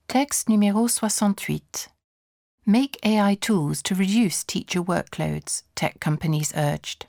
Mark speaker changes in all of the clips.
Speaker 1: Texte numéro 68. Make AI tools to reduce teacher workloads, tech companies urged.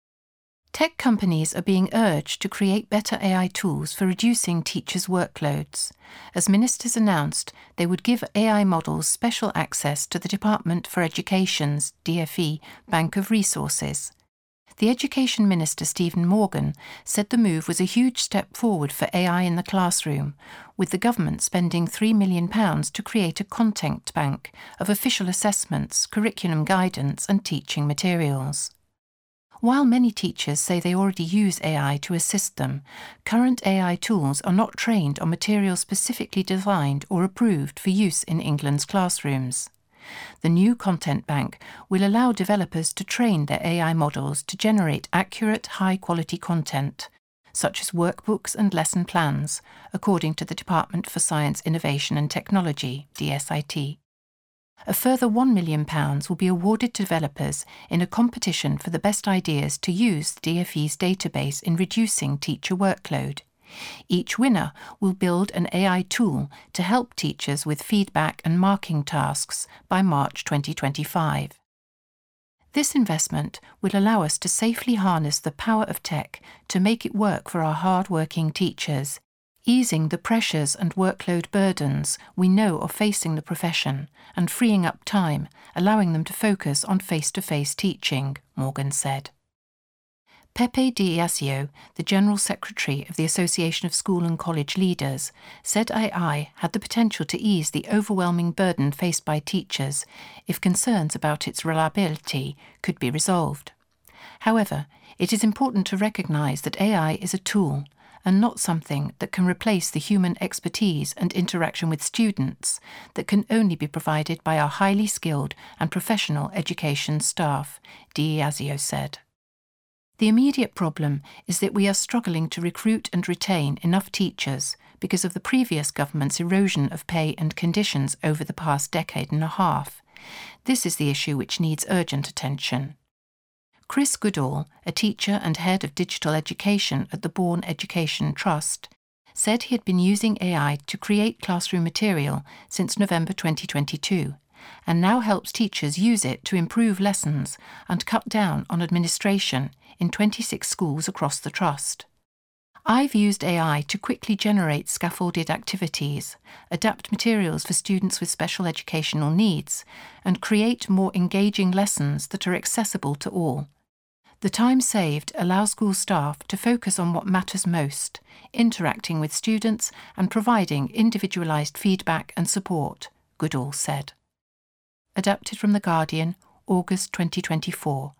Speaker 1: Tech companies are being urged to create better AI tools for reducing teachers' workloads. As ministers announced, they would give AI models special access to the Department for Education's DfE Bank of Resources. The Education Minister Stephen Morgan said the move was a huge step forward for AI in the classroom, with the government spending £3 million to create a content bank of official assessments, curriculum guidance and teaching materials. While many teachers say they already use AI to assist them, current AI tools are not trained on materials specifically designed or approved for use in England's classrooms. The new content bank will allow developers to train their AI models to generate accurate, high-quality content, such as workbooks and lesson plans, according to the Department for Science, Innovation and Technology, DSIT. A further £1 million will be awarded to developers in a competition for the best ideas to use DfE's database in reducing teacher workload. Each winner will build an AI tool to help teachers with feedback and marking tasks by March 2025. This investment will allow us to safely harness the power of tech to make it work for our hard-working teachers, easing the pressures and workload burdens we know are facing the profession and freeing up time, allowing them to focus on face-to-face teaching, Morgan said. Pepe D'Iasio, the General Secretary of the Association of School and College Leaders, said AI had the potential to ease the overwhelming burden faced by teachers if concerns about its reliability could be resolved. However, it is important to recognise that AI is a tool and not something that can replace the human expertise and interaction with students that can only be provided by our highly skilled and professional education staff, D'Iasio said. The immediate problem is that we are struggling to recruit and retain enough teachers because of the previous government's erosion of pay and conditions over the past decade and a half. This is the issue which needs urgent attention. Chris Goodall, a teacher and head of digital education at the Bourne Education Trust, said he had been using AI to create classroom material since November 2022, and now helps teachers use it to improve lessons and cut down on administration in 26 schools across the trust. I've used AI to quickly generate scaffolded activities, adapt materials for students with special educational needs, and create more engaging lessons that are accessible to all. The time saved allows school staff to focus on what matters most, interacting with students and providing individualised feedback and support, Goodall said. Adapted from The Guardian, August 2024.